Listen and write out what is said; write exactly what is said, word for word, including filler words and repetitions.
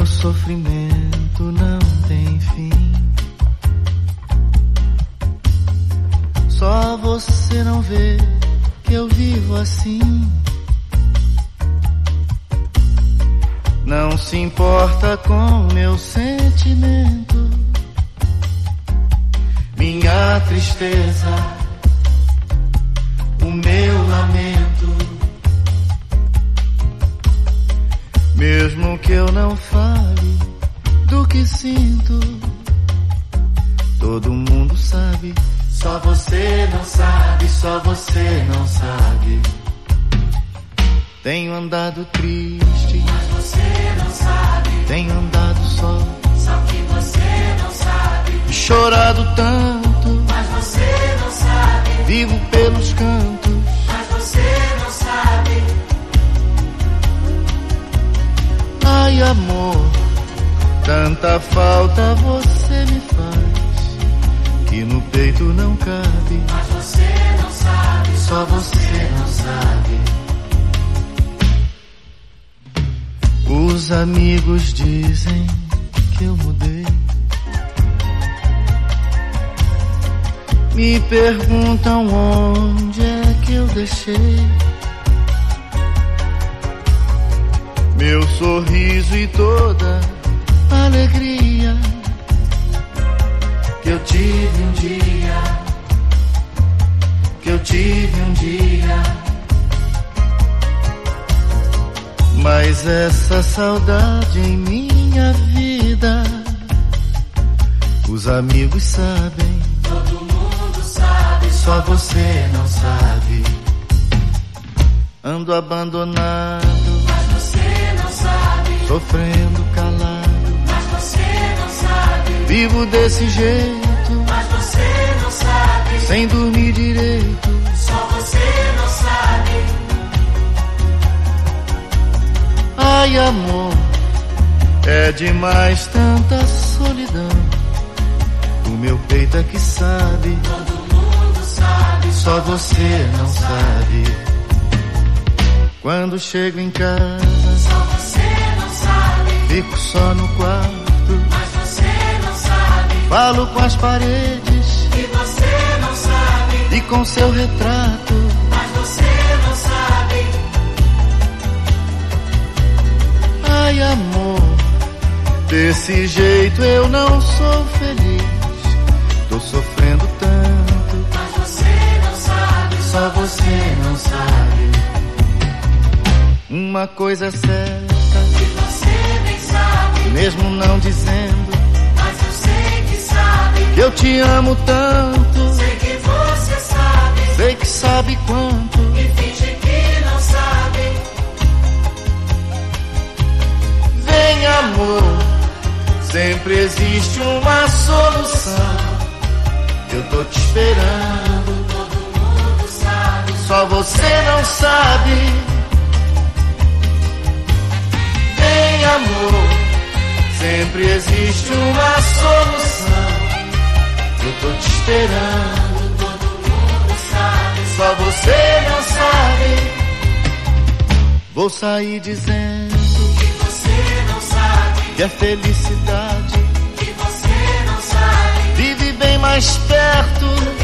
meu sofrimento não tem fim. Só você não vê que eu vivo assim. Não se importa com meu sentimento, minha tristeza, o meu lamento. Mesmo que eu não fale do que sinto, todo mundo sabe. Só você não sabe, só você não sabe. Tenho andado triste, mas você não sabe. Tenho andado só, só que você não sabe. E chorado tanto, mas você não sabe. Vivo pelos cantos, mas você não sabe. Ai, amor, tanta falta você me faz, que no peito não cabe. Mas você não sabe, só você não sabe. Os amigos dizem que eu mudei, me perguntam onde é que eu deixei meu sorriso e toda a alegria que eu tive um dia, que eu tive um dia. Mas essa saudade em minha vida, os amigos sabem, todo mundo sabe, só você não sabe. Ando abandonado, mas você não sabe. Sofrendo calado, mas você não sabe. Vivo desse jeito, mas você não sabe. Sem dormir direito, só você não sabe. Ai, amor, é demais tanta solidão. O meu peito é que sabe, todo mundo sabe, só você não sabe. Quando chego em casa, só você não sabe. Fico só no quarto, mas você não sabe. Falo com as paredes, e você não sabe. E com seu retrato, mas você não sabe. Ai, amor, desse jeito eu não sou feliz. Tô sofrendo tanto, mas você não sabe. Só você não sabe. Uma coisa é certa, que você nem sabe. Mesmo não dizendo, mas eu sei que sabe. Que eu te amo tanto, sei que você sabe. Sei que sabe quanto, e finge que não sabe. Vem, amor, sempre existe uma solução. Eu tô te esperando, todo mundo sabe. Só você não sabe. Vem, amor, sempre existe uma solução. Eu tô te esperando, todo mundo sabe. Só você não sabe. Vou sair dizendo que você não sabe. Que a felicidade que você não sabe. Vive bem mais perto